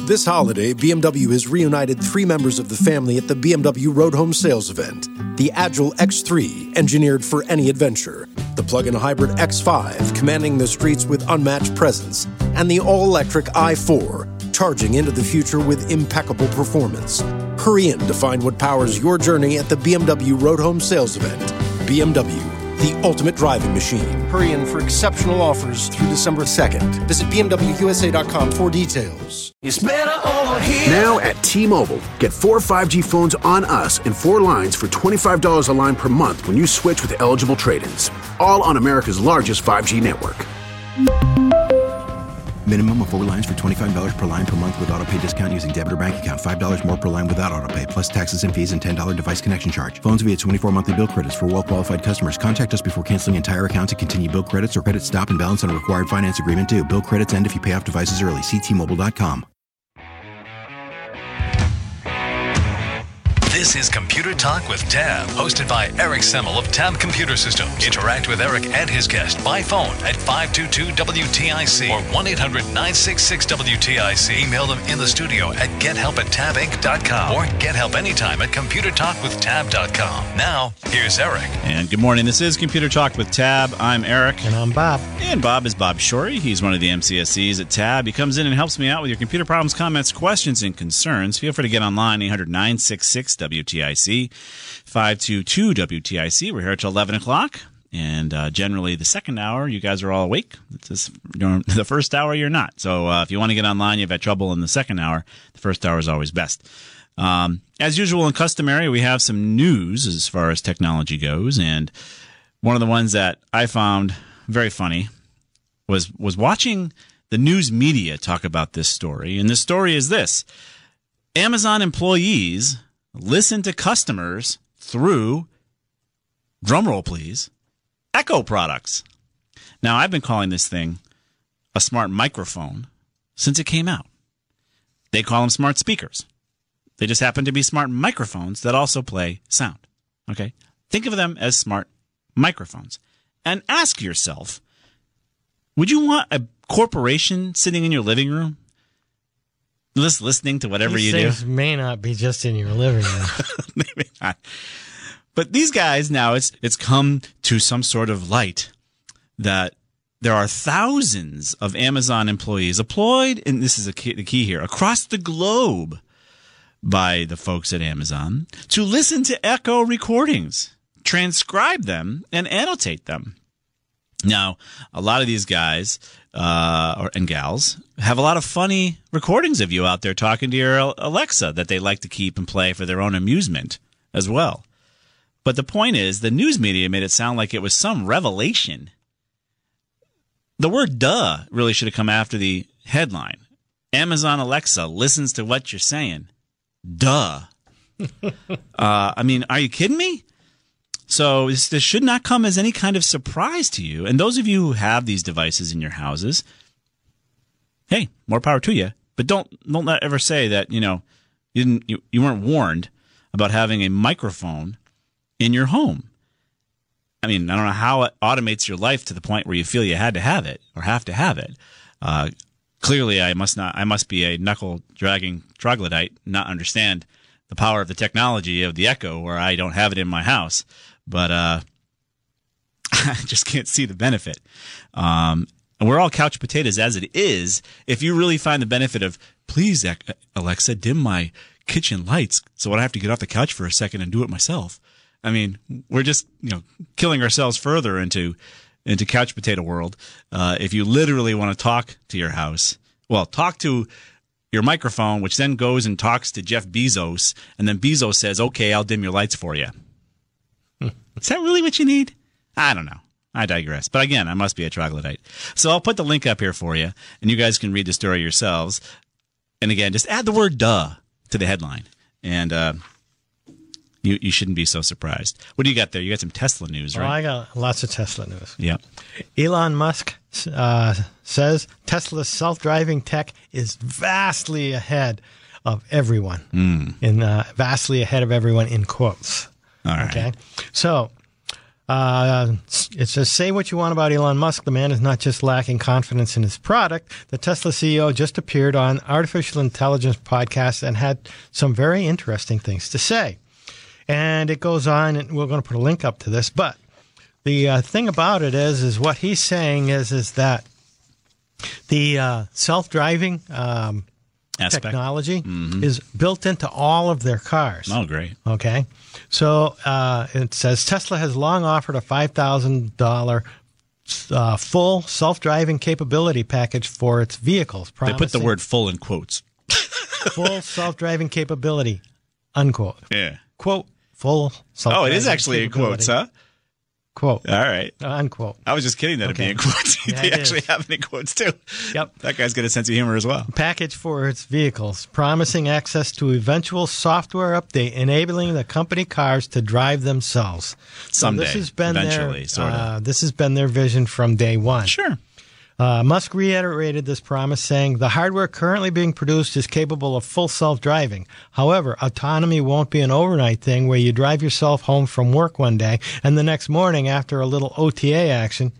This holiday, BMW has reunited 3 members of the family at the BMW Road Home Sales event. The Agile X3, engineered for any adventure. The plug-in hybrid X5, commanding the streets with unmatched presence. And the all-electric i4, charging into the future with impeccable performance. Hurry in to find what powers your journey at the BMW Road Home Sales event. BMW, the ultimate driving machine. Hurry in for exceptional offers through December 2nd. Visit BMWUSA.com for details. It's better over here. Now at T-Mobile, get 4 5G phones on us and 4 lines for $25 a line per month when you switch with eligible trade-ins. All on America's largest 5G network. Minimum of 4 lines for $25 per line per month with autopay discount using debit or bank account. $5 more per line without autopay, plus taxes and fees and $10 device connection charge. Phones via 24 monthly bill credits for well-qualified customers. Contact us before canceling entire account to continue bill credits or credit stop and balance on required finance agreement due. Bill credits end if you pay off devices early. See T-Mobile.com. This is Computer Talk with Tab, hosted by Eric Semmel of Tab Computer Systems. Interact with Eric and his guest by phone at 522-WTIC or 1-800-966-WTIC. Email them in the studio at gethelp@tabinc.com or get help anytime at computertalkwithtab.com. Now, here's Eric. And good morning. This is Computer Talk with Tab. I'm Eric. And I'm Bob. And Bob is Bob Shorey. He's one of the MCSEs at Tab. He comes in and helps me out with your computer problems, comments, questions, and concerns. Feel free to get online, 800-966-WTIC. 522-WTIC. We're here till 11 o'clock. And generally, the second hour, you guys are all awake. The first hour, you're not. So if you want to get online, you've had trouble in the second hour, the first hour is always best. As usual and customary, we have some news as far as technology goes. And one of the ones that I found very funny was watching the news media talk about this story. And the story is this. Amazon employees listen to customers through, drumroll please, Echo products. Now, I've been calling this thing a smart microphone since it came out. They call them smart speakers. They just happen to be smart microphones that also play sound. Okay? Think of them as smart microphones. And ask yourself, would you want a corporation sitting in your living room just listening to whatever you do? These things may not be just in your living room. Maybe not. But these guys now, it's come to some sort of light that there are thousands of Amazon employees employed, and this is the key here, across the globe by the folks at Amazon to listen to Echo recordings, transcribe them, and annotate them. Now, a lot of these guys and gals have a lot of funny recordings of you out there talking to your Alexa that they like to keep and play for their own amusement as well. But the point is, the news media made it sound like it was some revelation. The word duh really should have come after the headline. Amazon Alexa listens to what you're saying. Duh. I mean, are you kidding me? So this should not come as any kind of surprise to you. And those of you who have these devices in your houses, hey, more power to you. But don't ever say that you weren't warned about having a microphone in your home. I mean, I don't know how it automates your life to the point where you feel you had to have it or have to have it. Clearly, I must be a knuckle-dragging troglodyte, not understand the power of the technology of the Echo, where I don't have it in my house. But I just can't see the benefit. And we're all couch potatoes as it is. If you really find the benefit of, please, Alexa, dim my kitchen lights so I don't have to get off the couch for a second and do it myself. I mean, we're just killing ourselves further into couch potato world. If you literally want to talk to your house, well, talk to your microphone, which then goes and talks to Jeff Bezos, and then Bezos says, okay, I'll dim your lights for you. Is that really what you need? I don't know. I digress. But again, I must be a troglodyte. So I'll put the link up here for you, and you guys can read the story yourselves. And again, just add the word duh to the headline, and you shouldn't be so surprised. What do you got there? You got some Tesla news, right? Well, I got lots of Tesla news. Yeah. Elon Musk says Tesla's self-driving tech is vastly ahead of everyone. Vastly ahead of everyone in quotes. All right. Okay. So It says, say what you want about Elon Musk. The man is not just lacking confidence in his product. The Tesla CEO just appeared on Artificial Intelligence podcast and had some very interesting things to say. And it goes on, and we're going to put a link up to this. But the thing about it is what he's saying is that the self-driving technology is built into all of their cars. Oh, great. Okay. So it says Tesla has long offered a $5,000 full self-driving capability package for its vehicles. They put the word full in quotes. Full self-driving capability, unquote. Yeah. Quote, full self-driving Oh, it is actually in quotes, huh? Quote. All right. Unquote. I was just kidding that it'd be in quotes. Yeah, They actually have it in quotes, too. Yep. That guy's got a sense of humor as well. Package for its vehicles, promising access to eventual software update, enabling the company cars to drive themselves. Someday, this has been eventually, sort of. This has been their vision from day one. Sure. Musk reiterated this promise, saying the hardware currently being produced is capable of full self-driving. However, autonomy won't be an overnight thing where you drive yourself home from work one day and the next morning after a little OTA action.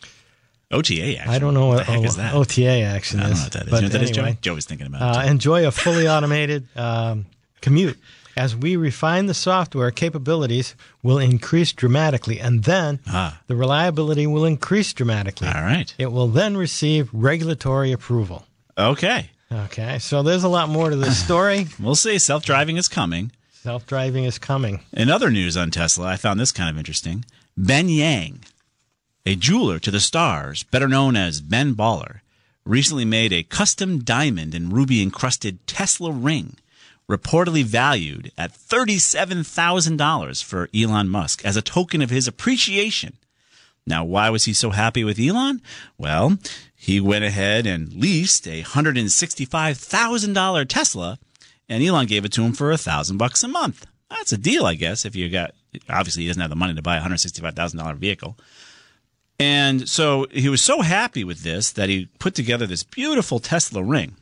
OTA action? I don't know what what the heck is that? OTA action is. I don't know what that is. But You know what that is, anyway, Joey? Joey's thinking about it. enjoy a fully automated commute. As we refine the software, capabilities will increase dramatically, and then the reliability will increase dramatically. All right. It will then receive regulatory approval. Okay. Okay, so there's a lot more to this story. We'll see. Self-driving is coming. Self-driving is coming. In other news on Tesla, I found this kind of interesting. Ben Yang, a jeweler to the stars, better known as Ben Baller, recently made a custom diamond and ruby-encrusted Tesla ring, reportedly valued at $37,000 for Elon Musk as a token of his appreciation. Now, why was he so happy with Elon? Well, he went ahead and leased a $165,000 Tesla, and Elon gave it to him for $1,000 a month. That's a deal, I guess, if you got, obviously he doesn't have the money to buy a $165,000 vehicle. And so he was so happy with this that he put together this beautiful Tesla ring.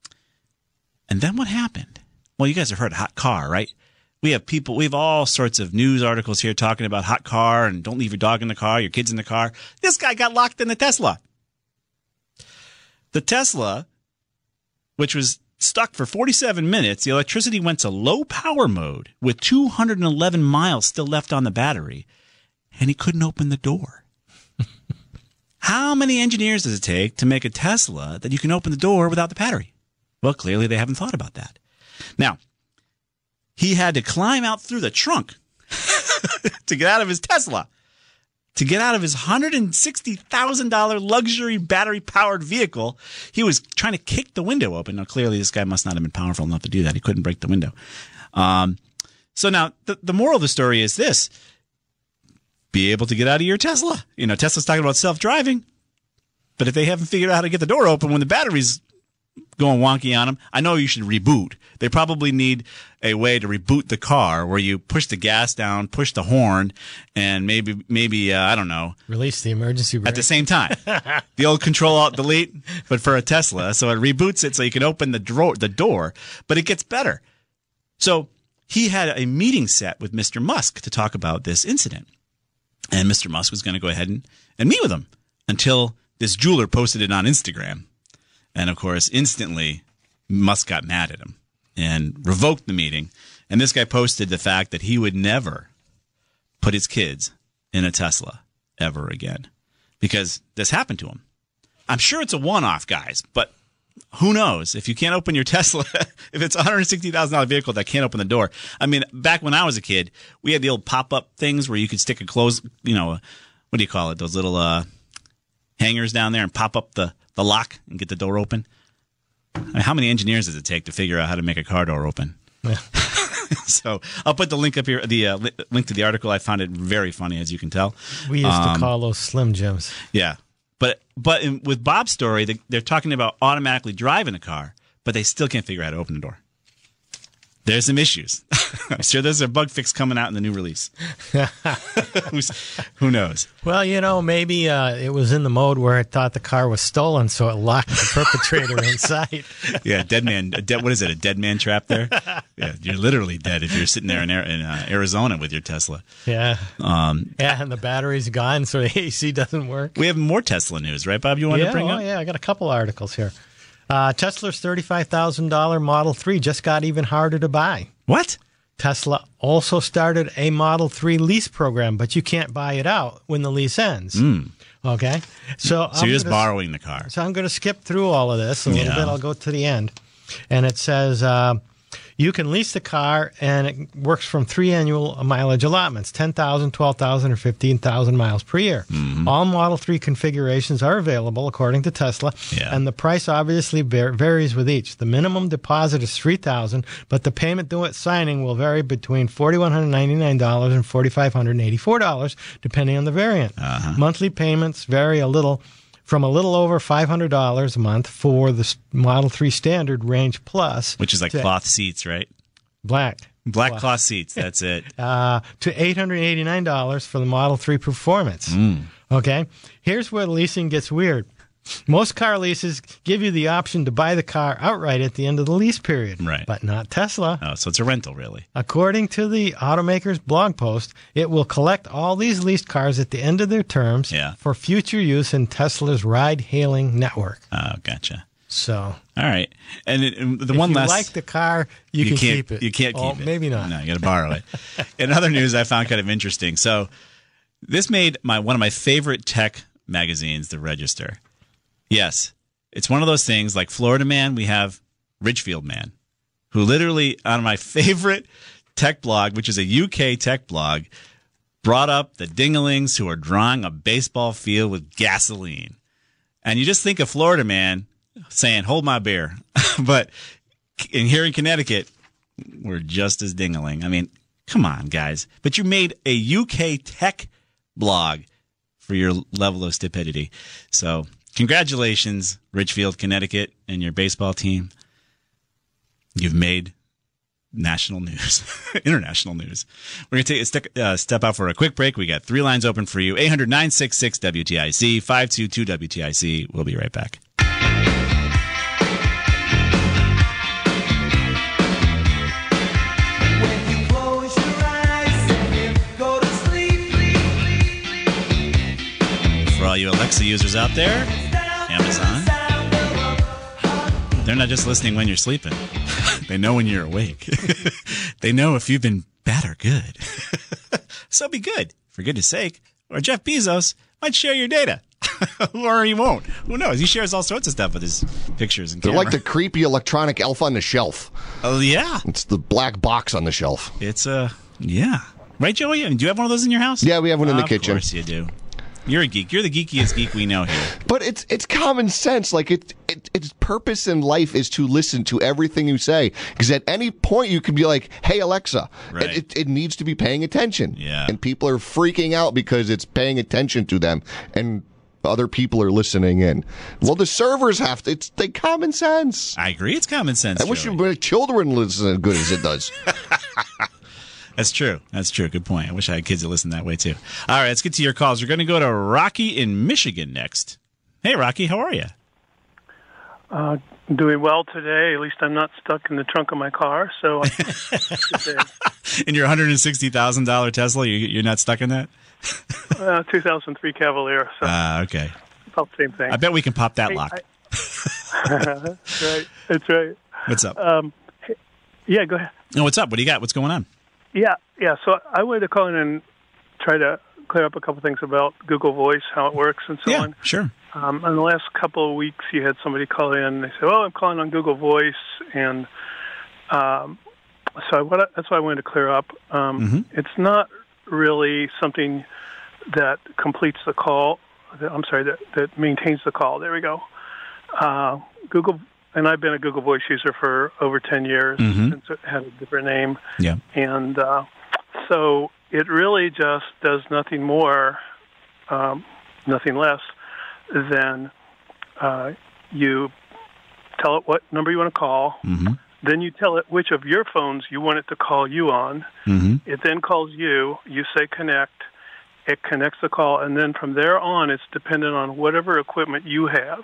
And then what happened? Well, you guys have heard of hot car, right? We have all sorts of news articles here talking about hot car and don't leave your dog in the car, your kids in the car. This guy got locked in the Tesla. The Tesla, which was stuck for 47 minutes, the electricity went to low power mode with 211 miles still left on the battery, and he couldn't open the door. How many engineers does it take to make a Tesla that you can open the door without the battery? Well, clearly they haven't thought about that. Now, he had to climb out through the trunk to get out of his Tesla, to get out of his $160,000 luxury battery-powered vehicle. He was trying to kick the window open. Now, clearly this guy must not have been powerful enough to do that. He couldn't break the window. So now the moral of the story is this. Be able to get out of your Tesla. You know, Tesla's talking about self-driving, but if they haven't figured out how to get the door open when the battery's going wonky on them, I know you should reboot. They probably need a way to reboot the car where you push the gas down, push the horn, and maybe I don't know. Release the emergency brake. At the same time. The old Control-Alt-Delete, but for a Tesla. So it reboots it so you can open the door, but it gets better. So he had a meeting set with Mr. Musk to talk about this incident. And Mr. Musk was going to go ahead and meet with him until this jeweler posted it on Instagram. And, of course, instantly, Musk got mad at him and revoked the meeting. And this guy posted the fact that he would never put his kids in a Tesla ever again because this happened to him. I'm sure it's a one-off, guys, but who knows? If you can't open your Tesla, if it's a $160,000 vehicle that can't open the door. I mean, back when I was a kid, we had the old pop-up things where you could stick a clothes, what do you call it? Those little hangers down there and pop up the lock and get the door open. I mean, how many engineers does it take to figure out how to make a car door open? Yeah. So I'll put the link up here, the link to the article. I found it very funny, as you can tell. We used to call those Slim Jims. Yeah. But with Bob's story, they're talking about automatically driving a car, but they still can't figure out how to open the door. there's some issues. I'm sure there's a bug fix coming out in the new release. Who knows? Well, maybe it was in the mode where it thought the car was stolen, so it locked the perpetrator inside. Yeah, what is it, a dead man trap there? Yeah, you're literally dead if you're sitting there in Arizona with your Tesla. Yeah. And the battery's gone, so the AC doesn't work. We have more Tesla news, right, Bob? You wanted to bring up? Yeah, I got a couple articles here. Tesla's $35,000 Model 3 just got even harder to buy. What? Tesla also started a Model 3 lease program, but you can't buy it out when the lease ends. Okay? So you're just borrowing the car. So I'm going to skip through all of this a little bit. I'll go to the end. And it says you can lease the car, and it works from 3 annual mileage allotments, 10,000, 12,000, or 15,000 miles per year. Mm-hmm. All Model 3 configurations are available, according to Tesla, and the price obviously varies with each. The minimum deposit is $3,000, but the payment due at signing will vary between $4,199 and $4,584, depending on the variant. Monthly payments vary from a little over $500 a month for the Model 3 Standard Range Plus. Which is like cloth seats, right? Black cloth seats, that's it. To $889 for the Model 3 Performance. Okay? Here's where leasing gets weird. Most car leases give you the option to buy the car outright at the end of the lease period. Right. But not Tesla. Oh, so it's a rental, really. According to the automaker's blog post, it will collect all these leased cars at the end of their terms for future use in Tesla's ride-hailing network. Oh, gotcha. So. All right. And if you like the car, you can keep it. You can't keep it. Maybe not. No, you got to borrow it. In other news, I found kind of interesting. So this made one of my favorite tech magazines, The Register. Yes, it's one of those things like Florida Man, we have Ridgefield Man, who literally on my favorite tech blog, which is a UK tech blog, brought up the dingalings who are drawing a baseball field with gasoline. And you just think of Florida Man saying, hold my beer. But here in Connecticut, we're just as dingaling. I mean, come on, guys. But you made a UK tech blog for your level of stupidity. So congratulations, Ridgefield, Connecticut, and your baseball team. You've made national news, international news. We're going to take a step out for a quick break. We got 3 lines open for you. 800-966-WTIC, 522-WTIC. We'll be right back. For all you Alexa users out there, Amazon, they're not just listening when you're sleeping. They know when you're awake. They know if you've been bad or good. So be good, for goodness sake. Or Jeff Bezos might share your data. Or he won't. Who knows? He shares all sorts of stuff with his pictures and camera. They're like the creepy electronic elf on the shelf. Oh, yeah. It's the black box on the shelf. It's yeah. Right, Joey? I mean, do you have one of those in your house? Yeah, we have one in the kitchen. Of course you do. You're a geek. You're the geekiest geek we know here. But it's common sense. Like its purpose in life is to listen to everything you say. Because at any point you could be like, "Hey Alexa," right. It needs to be paying attention. Yeah. And people are freaking out because it's paying attention to them, and other people are listening in. Well, the servers have to. It's common sense. I agree. It's common sense. I wish your children listen as good as it does. That's true. That's true. Good point. I wish I had kids that listen that way, too. All right, let's get to your calls. We're going to go to Rocky in Michigan next. Hey, Rocky, how are you? Doing well today. At least I'm not stuck in the trunk of my car. So, in your $160,000 Tesla, you're not stuck in that? 2003 Cavalier. So okay. About the same thing. I bet we can pop that lock. That's right. That's right. What's up? Yeah, go ahead. No, what's up? What do you got? What's going on? Yeah. So I wanted to call in and try to clear up a couple things about Google Voice, how it works, and so on. Yeah, sure. In the last couple of weeks, you had somebody call in. And they said, "Oh, I'm calling on Google Voice," and that's why I wanted to clear up. It's not really something that completes the call. That maintains the call. There we go. Google. And I've been a Google Voice user for over 10 years since it had a different name. Yeah. And so it really just does nothing more, nothing less than you tell it what number you want to call. Then you tell it which of your phones you want it to call you on. Mm-hmm. It then calls you. You say connect. It connects the call, and then from there on, it's dependent on whatever equipment you have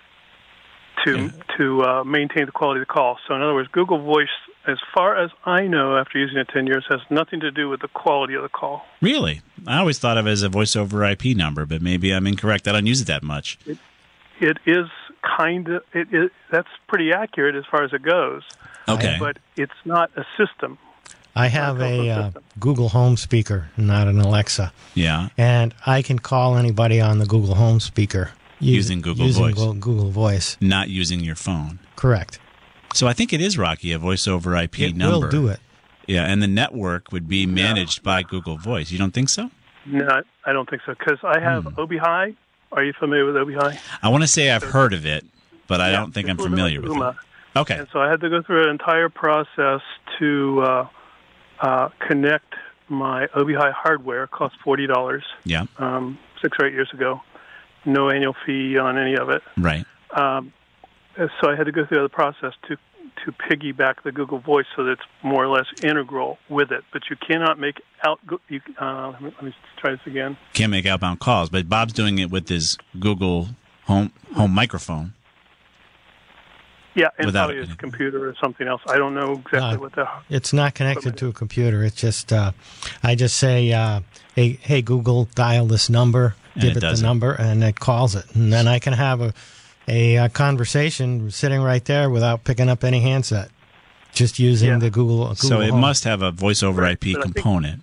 to maintain the quality of the call. So in other words, Google Voice, as far as I know, after using it 10 years, has nothing to do with the quality of the call. Really? I always thought of it as a voice over IP number, but maybe I'm incorrect. I don't use it that much. It is that's pretty accurate as far as it goes. Okay. But it's not a system. I have a Google Home speaker, not an Alexa. Yeah. And I can call anybody on the Google Home speaker using Google Voice. Google Voice. Not using your phone. Correct. So I think it is, Rocky, a voice over IP number. It will do it. Yeah, and the network would be managed by Google Voice. You don't think so? No, I don't think so, because I have ObiHi. Are you familiar with ObiHi? I want to say I've heard of it, but I don't think I'm familiar with it. Okay. And so I had to go through an entire process to connect my ObiHi hardware. It cost $40. Yeah. 6 or 8 years ago. No annual fee on any of it. Right. So I had to go through the process to piggyback the Google Voice so that it's more or less integral with it. But you cannot make out. Let me try this again. Can't make outbound calls, but Bob's doing it with his Google Home microphone. Yeah, and probably his computer or something else. I don't know exactly what the. It's not connected to a computer. It's just I just say, hey Google, dial this number, give it the number, and it calls it, and then I can have a conversation sitting right there without picking up any handset, just using the Google So it Home. must have a voice over IP component.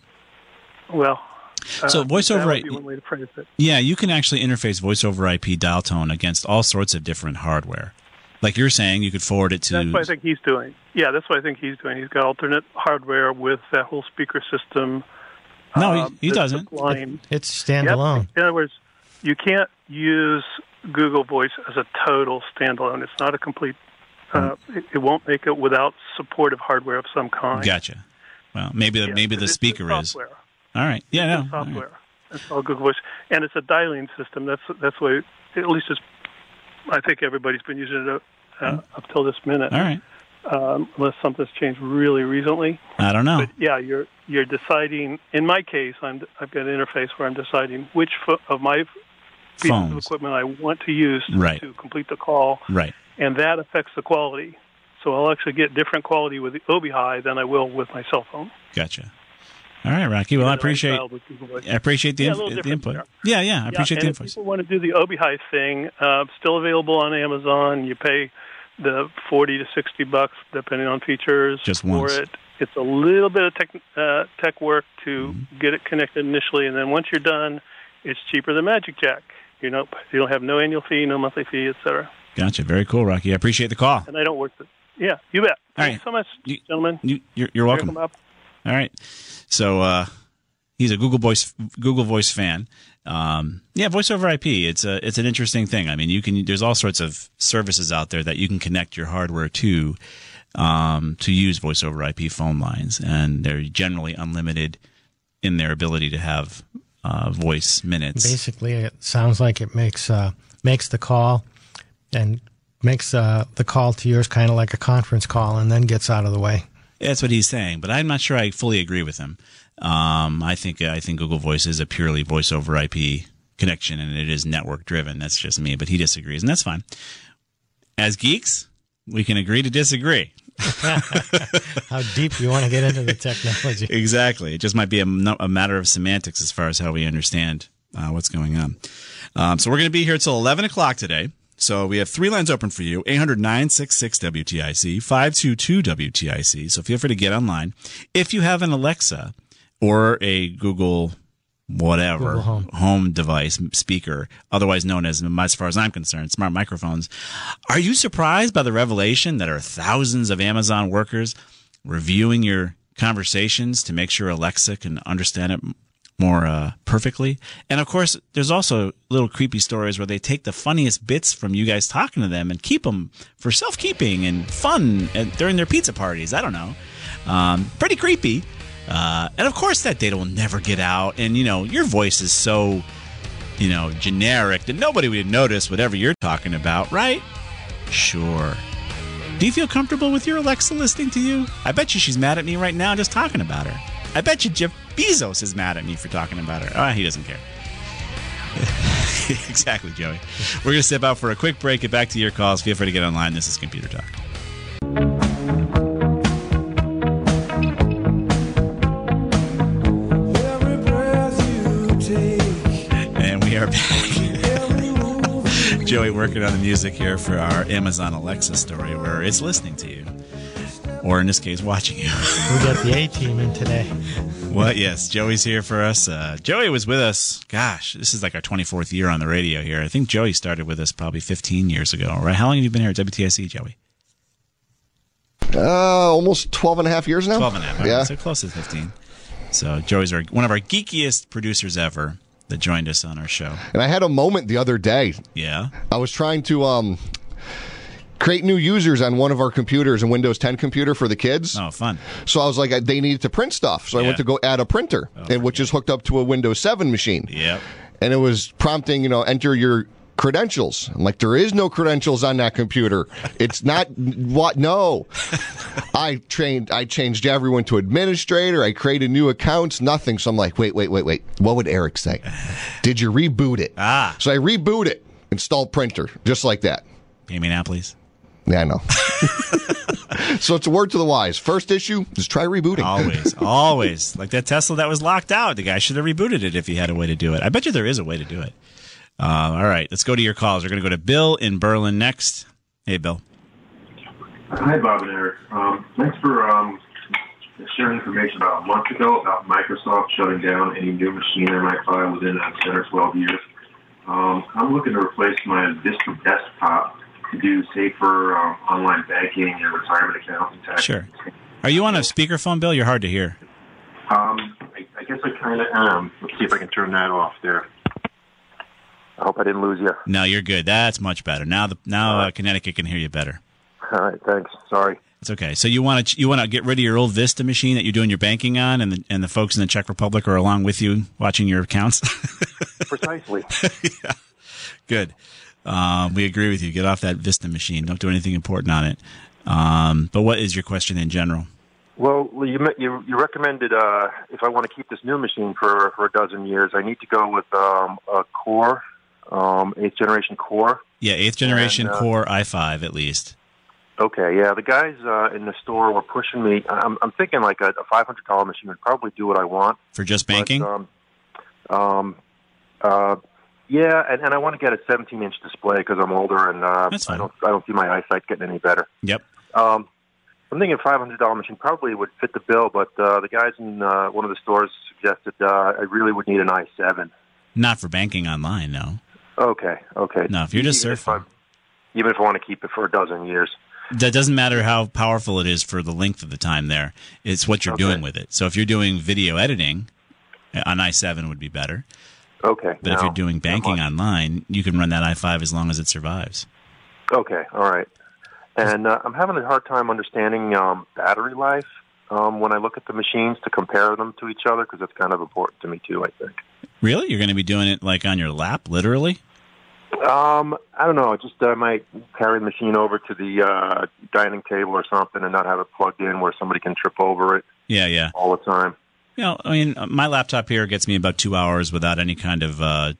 So voice over IP. One way to phrase it. Yeah, you can actually interface voice over IP dial tone against all sorts of different hardware. Like you're saying, you could forward it to. That's what I think he's doing. Yeah, that's what I think he's doing. He's got alternate hardware with that whole speaker system. No, he doesn't. It's standalone. Yep. In other words, you can't use Google Voice as a total standalone. It's not a complete. It won't make it without supportive hardware of some kind. Gotcha. Well, maybe the speaker is. All right. Yeah. No. Software. That's all Google Voice, and it's a dialing system. That's why, at least I think everybody's been using it up till this minute. All right. Unless something's changed really recently. I don't know. But yeah, you're deciding. In my case, I've got an interface where I'm deciding which of my pieces of equipment I want to use to complete the call. Right. And that affects the quality. So I'll actually get different quality with the ObiHi than I will with my cell phone. Gotcha. All right, Rocky. Well, I appreciate the input. Yeah, I appreciate the input. If people want to do the ObiHi thing, still available on Amazon. You pay the $40 to $60 depending on features for it. It's a little bit of tech work to get it connected initially, and then once you're done, it's cheaper than Magic Jack. You don't have no annual fee, no monthly fee, etc. Gotcha. Very cool, Rocky. I appreciate the call. And I don't work the. Yeah, you bet. Thanks so much, gentlemen. You're welcome. All right. So he's a Google Voice fan. Voice over IP. It's an interesting thing. I mean, there's all sorts of services out there that you can connect your hardware to use voice over IP phone lines, and they're generally unlimited in their ability to have voice minutes. Basically, it sounds like it makes the call and makes the call to yours kind of like a conference call, and then gets out of the way. That's what he's saying, but I'm not sure I fully agree with him. I think Google Voice is a purely voice over IP connection, and it is network driven. That's just me, but he disagrees, and that's fine. As geeks, we can agree to disagree. How deep you want to get into the technology? Exactly. It just might be a matter of semantics as far as how we understand what's going on. So we're going to be here till 11 o'clock today. So we have 3 lines open for you, 800-966-WTIC, 522-WTIC. So feel free to get online. If you have an Alexa or a Google Home device speaker, otherwise known as far as I'm concerned, smart microphones, are you surprised by the revelation that there are thousands of Amazon workers reviewing your conversations to make sure Alexa can understand it more perfectly? And of course, there's also little creepy stories where they take the funniest bits from you guys talking to them and keep them for self-keeping and fun during their pizza parties. I don't know. Pretty creepy. And of course that data will never get out. And, your voice is so, generic that nobody would notice whatever you're talking about, right? Sure. Do you feel comfortable with your Alexa listening to you? I bet you she's mad at me right now just talking about her. I bet you Jeff Bezos is mad at me for talking about her. Oh, he doesn't care. Exactly, Joey. We're going to step out for a quick break. Get back to your calls. Feel free to get online. This is Computer Talk. And we are back. Joey working on the music here for our Amazon Alexa story where it's listening to you. Or in this case, watching you. We got the A-team in today. Well, yes, Joey's here for us. Joey was with us, gosh, this is like our 24th year on the radio here. I think Joey started with us probably 15 years ago, right? How long have you been here at WTSC, Joey? Almost 12 and a half years now. 12 and a half. Yeah. So close to 15. So Joey's one of our geekiest producers ever that joined us on our show. And I had a moment the other day. Yeah? I was trying to create new users on one of our computers, a Windows 10 computer for the kids. Oh, fun. So I was like, they needed to print stuff. So I went to go add a printer, which is hooked up to a Windows 7 machine. Yep. And it was prompting, enter your credentials. I'm like, there is no credentials on that computer. It's not what? No. I changed everyone to administrator. I created new accounts. Nothing. So I'm like, wait. What would Eric say? Did you reboot it? So I reboot it. Install printer. Just like that. Pay me now, please. Yeah, I know. So it's a word to the wise. First issue, just try rebooting. Always. Like that Tesla that was locked out. The guy should have rebooted it if he had a way to do it. I bet you there is a way to do it. All right, let's go to your calls. We're going to go to Bill in Berlin next. Hey, Bill. Hi, Bob and Eric. Thanks for sharing information about a month ago about Microsoft shutting down any new machine I might buy within 10 or 12 years. I'm looking to replace my Vista desktop to do safer online banking and retirement accounts and tax. Sure. Are you on a speakerphone, Bill? You're hard to hear. I guess I kind of am. Let's see if I can turn that off there. I hope I didn't lose you. No, you're good. That's much better. Now Connecticut can hear you better. All right, thanks. Sorry. It's okay. So you want to get rid of your old Vista machine that you're doing your banking on, and the folks in the Czech Republic are along with you watching your accounts? Precisely. Yeah. Good. We agree with you. Get off that Vista machine. Don't do anything important on it. But what is your question in general? Well, you recommended if I want to keep this new machine for a dozen years, I need to go with a Core, 8th generation Core. Yeah, 8th generation Core i5 at least. Okay, yeah. The guys in the store were pushing me. I'm thinking like a $500 machine would probably do what I want. For just banking? Yeah, and I want to get a 17-inch display because I'm older and I don't see my eyesight getting any better. Yep. I'm thinking a $500 machine probably would fit the bill, but the guys in one of the stores suggested I really would need an i7. Not for banking online, no. Okay. No, if you're just surfing. Even if I want to keep it for a dozen years. That doesn't matter how powerful it is for the length of the time there. It's what you're doing with it. So if you're doing video editing, an i7 would be better. Okay. But if you're doing banking online, you can run that i5 as long as it survives. Okay, all right. And I'm having a hard time understanding battery life when I look at the machines to compare them to each other because it's kind of important to me too, I think. Really? You're going to be doing it like on your lap, literally? I don't know. Just I might carry the machine over to the dining table or something and not have it plugged in where somebody can trip over it. Yeah. All the time. I mean, my laptop here gets me about 2 hours without any kind of,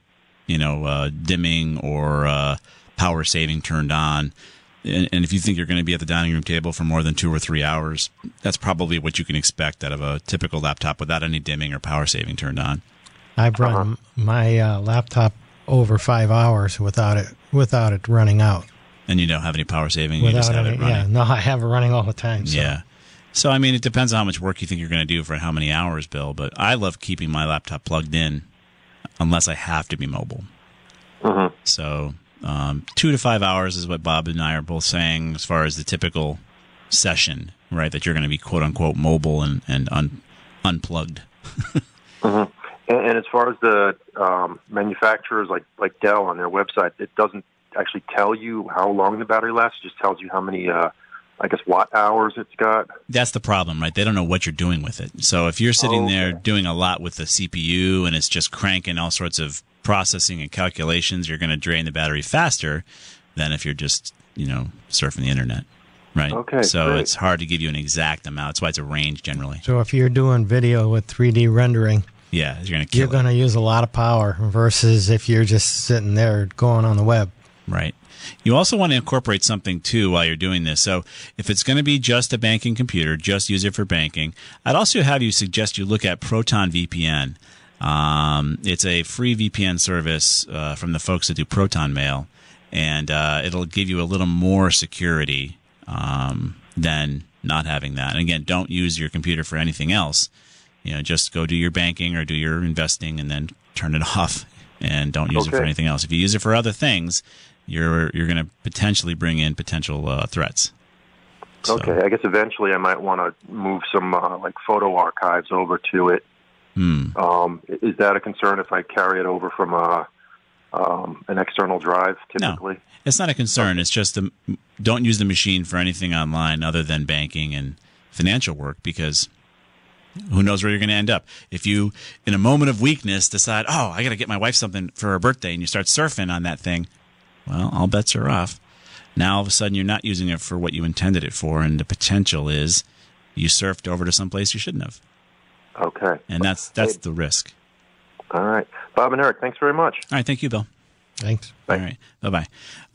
dimming or power saving turned on. And if you think you're going to be at the dining room table for more than 2 or 3 hours, that's probably what you can expect out of a typical laptop without any dimming or power saving turned on. I've run my laptop over 5 hours without it running out. And you don't have any power saving? You just have it running? Yeah, no, I have it running all the time. So. Yeah. So, I mean, it depends on how much work you think you're going to do for how many hours, Bill. But I love keeping my laptop plugged in unless I have to be mobile. Mm-hmm. So 2 to 5 hours is what Bob and I are both saying as far as the typical session, right, that you're going to be quote-unquote mobile and unplugged. Mm-hmm. And as far as the manufacturers like Dell on their website, it doesn't actually tell you how long the battery lasts. It just tells you how many, watt hours it's got. That's the problem, right? They don't know what you're doing with it. So if you're sitting there doing a lot with the CPU and it's just cranking all sorts of processing and calculations, you're going to drain the battery faster than if you're just, surfing the internet. Right. Okay, So great. it's hard to give you an exact amount. That's why it's a range generally. So if you're doing video with 3D rendering, Yeah, you're going to kill you're going to use a lot of power versus if you're just sitting there going on the web. Right. You also want to incorporate something, too, while you're doing this. So if it's going to be just a banking computer, just use it for banking, I'd also have you suggest you look at Proton VPN. It's a free VPN service from the folks that do Proton Mail, and it'll give you a little more security than not having that. And again, don't use your computer for anything else. Just go do your banking or do your investing and then turn it off, and don't use it for anything else. If you use it for other things, you're going to potentially bring in potential threats. So. Okay, I guess eventually I might want to move some like photo archives over to it. Is that a concern if I carry it over from an external drive typically? No, it's not a concern. It's just don't use the machine for anything online other than banking and financial work, because who knows where you're going to end up. If you, in a moment of weakness, decide, I got to get my wife something for her birthday, and you start surfing on that thing, well, all bets are off. Now, all of a sudden, you're not using it for what you intended it for, and the potential is you surfed over to someplace you shouldn't have. Okay. And that's the risk. All right. Bob and Eric, thanks very much. All right. Thank you, Bill. Thanks. All right. Bye-bye.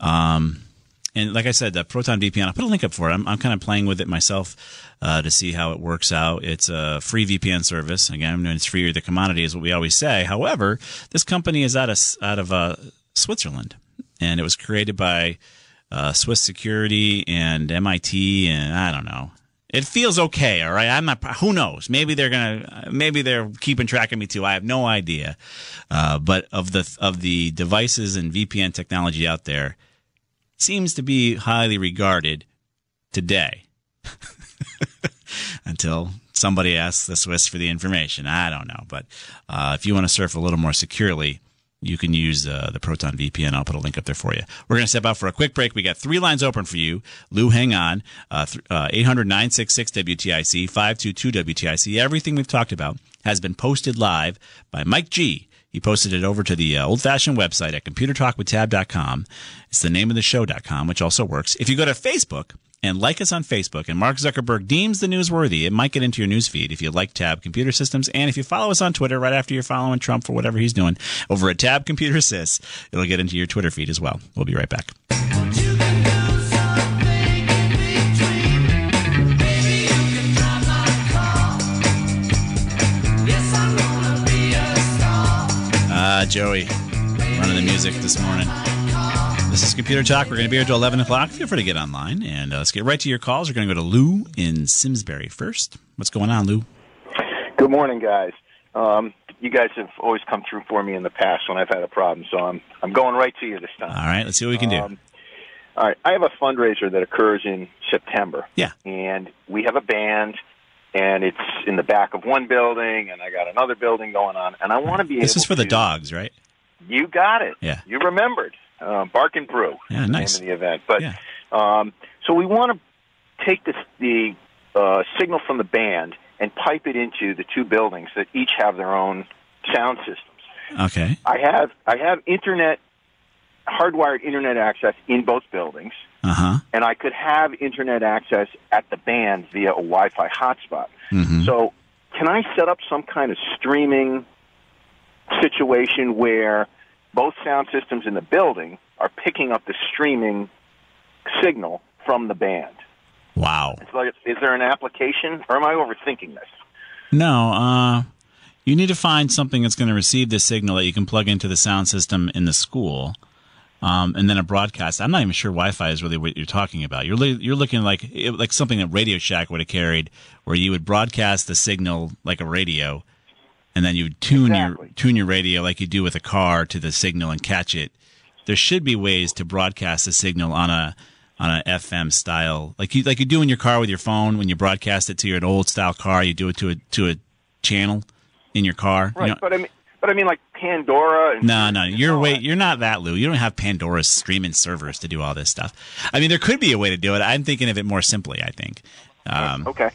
And like I said, the Proton VPN, I'll put a link up for it. I'm kind of playing with it myself to see how it works out. It's a free VPN service. Again, it's free. The commodity is what we always say. However, this company is out of Switzerland, and it was created by Swiss Security and MIT, and I don't know. It feels okay, all right? I'm not. Who knows? Maybe they're keeping track of me too. I have no idea. But of the devices and VPN technology out there, seems to be highly regarded today. Until somebody asks the Swiss for the information. I don't know. But if you want to surf a little more securely, you can use the Proton VPN. I'll put a link up there for you. We're going to step out for a quick break. We got 3 lines open for you. Lou, hang on. 800-966-WTIC, 522-WTIC. Everything we've talked about has been posted live by Mike G. He posted it over to the old-fashioned website at computertalkwithtab.com. It's the name of the show.com, which also works. If you go to Facebook and like us on Facebook, and Mark Zuckerberg deems the newsworthy, it might get into your news feed if you like Tab Computer Systems. And if you follow us on Twitter right after you're following Trump for whatever he's doing, over at Tab Computer Sys, it'll get into your Twitter feed as well. We'll be right back. Joey, running the music this morning. This is Computer Talk. We're going to be here till 11 o'clock. Feel free to get online. And let's get right to your calls. We're going to go to Lou in Simsbury first. What's going on, Lou? Good morning, guys. You guys have always come through for me in the past when I've had a problem, so I'm going right to you this time. All right, let's see what we can do. All right, I have a fundraiser that occurs in September. Yeah. And we have a band, and it's in the back of one building, and I got another building going on, and I want to be able to... This is for the dogs, right? You got it. Yeah. You remembered. Bark and Brew. Yeah, nice. The name of the event. But yeah. So we want to take the signal from the band and pipe it into the 2 buildings that each have their own sound systems. Okay. I have hardwired internet access in both buildings. Uh-huh. And I could have internet access at the band via a Wi-Fi hotspot. Mm-hmm. So can I set up some kind of streaming situation where both sound systems in the building are picking up the streaming signal from the band? Wow. It's like, is there an application, or am I overthinking this? No. You need to find something that's going to receive this signal that you can plug into the sound system in the school. And then a broadcast. I'm not even sure Wi-Fi is really what you're talking about. You're looking like something that Radio Shack would have carried, where you would broadcast the signal like a radio, and then you would tune your radio like you do with a car to the signal and catch it. There should be ways to broadcast the signal on a FM style, like you do in your car with your phone when you broadcast it to your old style car. You do it to a channel in your car. Right, you know? But I mean like Pandora. No, you're not that, Lou. You don't have Pandora's streaming servers to do all this stuff. I mean, there could be a way to do it. I'm thinking of it more simply, I think. Okay.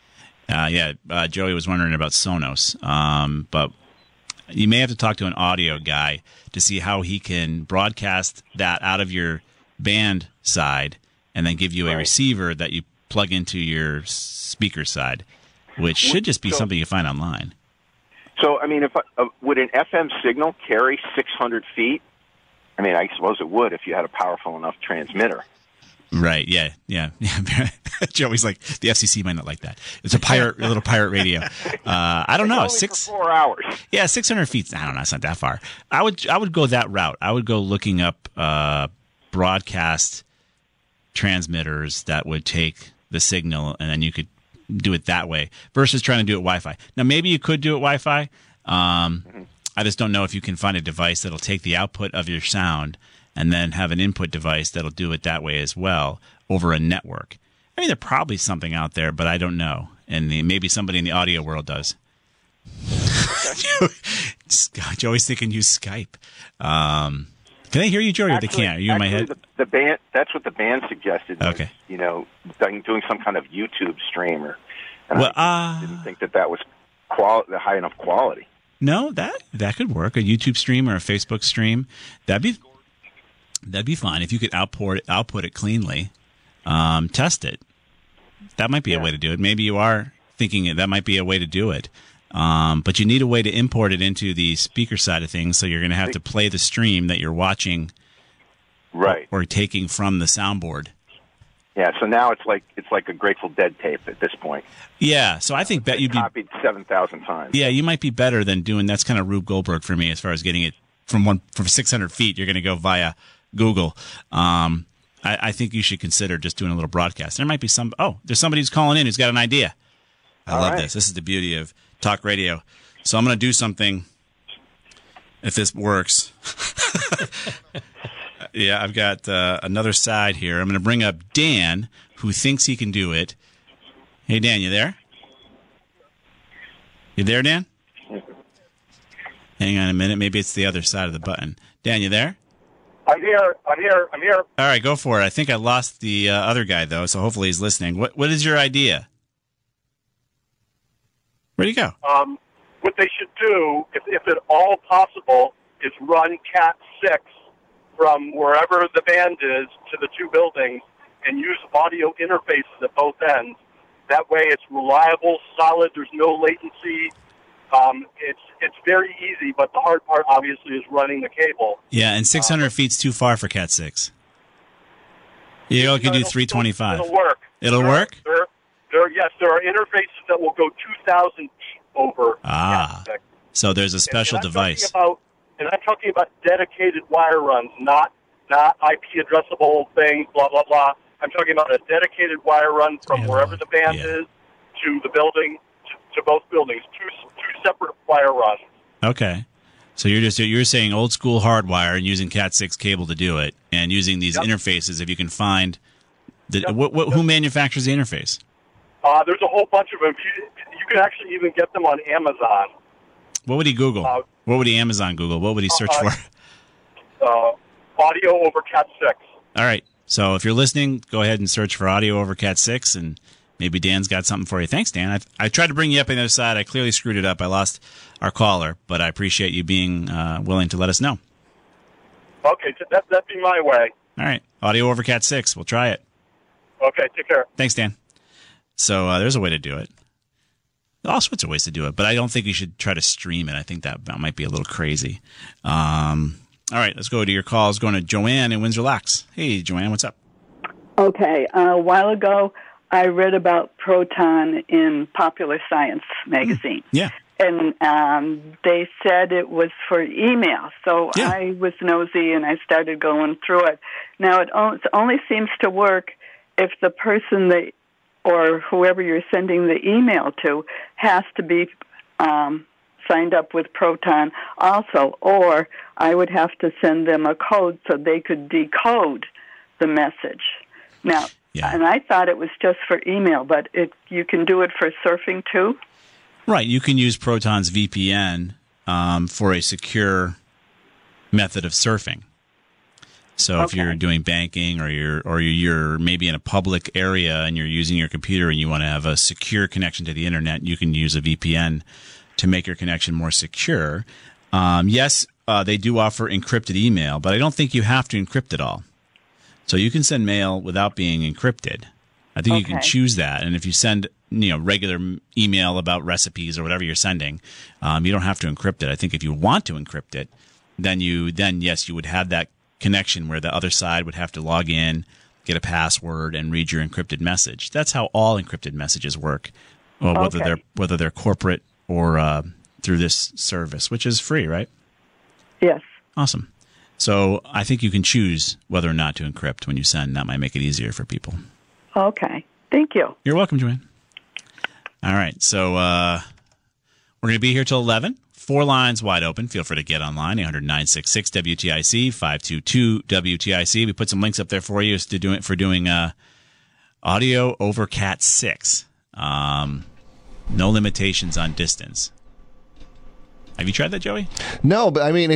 Joey was wondering about Sonos, but you may have to talk to an audio guy to see how he can broadcast that out of your band side and then give you a receiver that you plug into your speaker side, which should just be something you find online. So, I mean, if would an FM signal carry 600 feet? I mean, I suppose it would if you had a powerful enough transmitter. Right, yeah. Joey's like, the FCC might not like that. It's a little pirate radio. I don't know. For 4 hours. Yeah, 600 feet. I don't know. It's not that far. I would go that route. I would go looking up broadcast transmitters that would take the signal, and then you could do it that way versus trying to do it Wi-Fi. Now, maybe you could do it Wi-Fi. I just don't know if you can find a device that'll take the output of your sound and then have an input device that'll do it that way as well over a network. I mean, there's probably something out there, but I don't know. And maybe somebody in the audio world does. Joey's thinking use Skype. Can they hear you, Joey, or they can't? Are you in my head? The band, that's what the band suggested. Okay. Was, doing some kind of YouTube stream. I didn't think that was high enough quality. No, that could work. A YouTube stream or a Facebook stream. That'd be fine if you could output it cleanly. Test it. That might be a way to do it. Maybe you are thinking that might be a way to do it. But you need a way to import it into the speaker side of things, so you're going to have to play the stream that you're watching, right, or taking from the soundboard. Yeah, so now it's like a Grateful Dead tape at this point. Yeah, so I think that you'd be copied 7,000 times. Yeah, you might be better than doing. That's kind of Rube Goldberg for me as far as getting it from 600 feet. You're going to go via Google. I think you should consider just doing a little broadcast. There might be there's somebody who's calling in who's got an idea. I love this. This is the beauty of talk radio. So I'm going to do something if this works. Yeah, I've got another side here. I'm going to bring up Dan, who thinks he can do it. Hey, Dan, you there? You there, Dan? Hang on a minute. Maybe it's the other side of the button. Dan, you there? I'm here. All right, go for it. I think I lost the other guy, though, so hopefully he's listening. What is your idea? Where'd he go? What they should do, if at all possible, is run Cat 6 from wherever the band is to the two buildings and use audio interfaces at both ends. That way it's reliable, solid, there's no latency. It's very easy, but the hard part, obviously, is running the cable. Yeah, and 600 feet's too far for Cat 6. You only can do 325. It'll work. It'll work? Yes, there are interfaces that will go 2,000 feet over Cat 6. So there's a special device. And I'm talking about dedicated wire runs, not IP addressable things, blah, blah, blah. I'm talking about a dedicated wire run from wherever the band is to the building, to both buildings, two separate wire runs. Okay. So you're saying old school hardwire and using Cat 6 cable to do it, and using these interfaces if you can find who manufactures the interface? There's a whole bunch of them. You can actually even get them on Amazon. What would he Google? What would he Amazon Google? What would he search for? Audio over Cat 6. All right. So if you're listening, go ahead and search for audio over Cat 6, and maybe Dan's got something for you. Thanks, Dan. I tried to bring you up on the other side. I clearly screwed it up. I lost our caller, but I appreciate you being willing to let us know. Okay, that'd be my way. All right. Audio over Cat 6. We'll try it. Okay, take care. Thanks, Dan. So there's a way to do it. All sorts of ways to do it, but I don't think you should try to stream it. I think that might be a little crazy. All right, let's go to your calls. Going to Joanne in Windsor Locks. Hey, Joanne, what's up? Okay, a while ago, I read about Proton in Popular Science magazine. Yeah. And they said it was for email. So I was nosy, and I started going through it. Now, it only seems to work if the person or whoever you're sending the email to has to be signed up with Proton also, or I would have to send them a code so they could decode the message. Now, and I thought it was just for email, but you can do it for surfing too? Right. You can use Proton's VPN for a secure method of surfing. So if you're doing banking or you're maybe in a public area and you're using your computer and you want to have a secure connection to the internet, you can use a VPN to make your connection more secure. Yes, they do offer encrypted email, but I don't think you have to encrypt it all. So you can send mail without being encrypted. I think you can choose that. And if you send regular email about recipes or whatever you're sending, you don't have to encrypt it. I think if you want to encrypt it, then yes, you would have that connection where the other side would have to log in, get a password, and read your encrypted message. That's how all encrypted messages work, whether they're corporate or through this service, which is free, right? Yes. Awesome. So I think you can choose whether or not to encrypt when you send. That might make it easier for people. Okay. Thank you. You're welcome, Joanne. All right. So we're going to be here till 11. 4 lines wide open. Feel free to get online, 800-966-WTIC, 522-WTIC. We put some links up there for you for doing audio over Cat 6. No limitations on distance. Have you tried that, Joey? No, but I mean,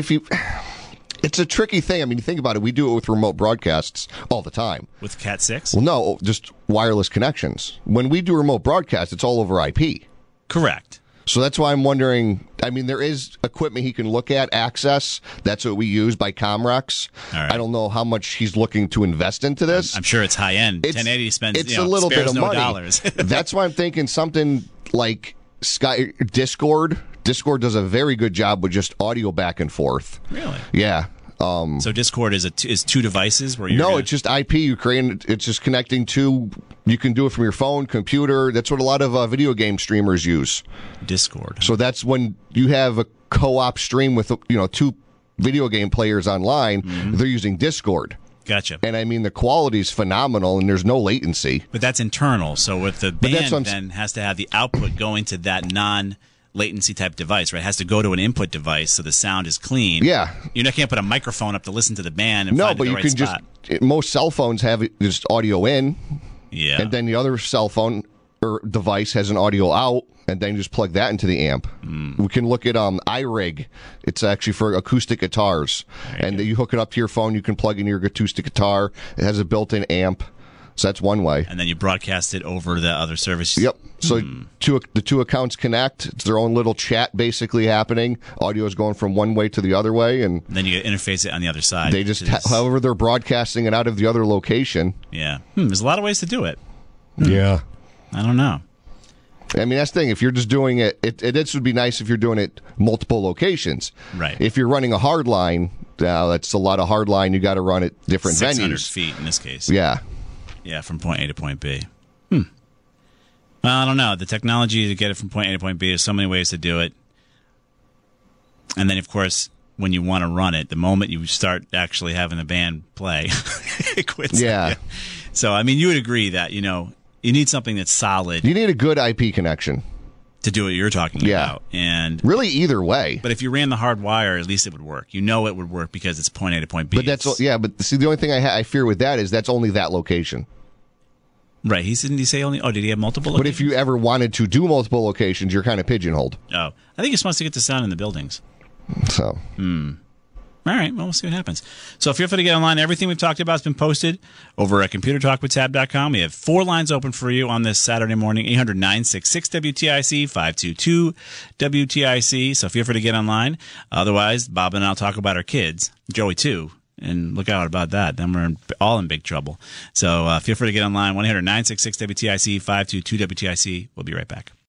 it's a tricky thing. I mean, you think about it. We do it with remote broadcasts all the time. With Cat 6? Well, no, just wireless connections. When we do remote broadcasts, it's all over IP. Correct. So that's why I'm wondering. I mean, there is equipment he can look at, access. That's what we use by Comrex. Right. I don't know how much he's looking to invest into this. I'm sure it's high end. 1080 spends. It's a little bit of money. Dollars. That's why I'm thinking something like Discord. Discord does a very good job with just audio back and forth. Really? Yeah. So Discord is 2 devices where you're it's just IP. It's just connecting to. You can do it from your phone, computer. That's what a lot of video game streamers use. Discord. So that's when you have a co-op stream with 2 video game players online. Mm-hmm. They're using Discord. Gotcha. And I mean, the quality is phenomenal, and there's no latency. But that's internal. So with the band, then has to have the output going to that non-latency type device, right? It has to go to an input device so the sound is clean. Yeah. You can't put a microphone up to listen to the band and no, find but the you right can spot. Most cell phones have just audio in. Yeah. And then the other cell phone or device has an audio out, and then you just plug that into the amp. We can look at iRig. It's actually for acoustic guitars. And you hook it up to your phone. You can plug in your acoustic guitar. It has a built-in amp. So that's one way. And then you broadcast it over the other service. Yep. So the 2 accounts connect. It's their own little chat basically happening. Audio is going from one way to the other way. And then you interface it on the other side. They just, however they're broadcasting it out of the other location. Yeah. There's a lot of ways to do it. Yeah. I don't know. I mean, that's the thing. If you're just doing it, this would be nice if you're doing it multiple locations. Right. If you're running a hard line, that's a lot of hard line. You got to run at different 600 venues. feet in this case. Yeah. Yeah, from point A to point B. Well, I don't know. The technology to get it from point A to point B, there's so many ways to do it. And then, of course, when you want to run it, the moment you start actually having the band play, it quits. Yeah. So, I mean, you would agree that, you need something that's solid. You need a good IP connection to do what you're talking about. And really either way. But if you ran the hard wire, at least it would work. It would work because it's point A to point B. But but see, the only thing I fear with that is that's only that location. Right. Didn't he say only? Oh, did he have multiple locations? But if you ever wanted to do multiple locations, you're kind of pigeonholed. Oh, I think he just wants to get the sound in the buildings. So. All right, well, we'll see what happens. So feel free to get online. Everything we've talked about has been posted over at ComputerTalkWithTab.com. We have 4 lines open for you on this Saturday morning, 800-966-WTIC, 522-WTIC. So feel free to get online. Otherwise, Bob and I will talk about our kids, Joey too, and look out about that. Then we're all in big trouble. So feel free to get online, 1-800-966-WTIC, 522-WTIC. We'll be right back.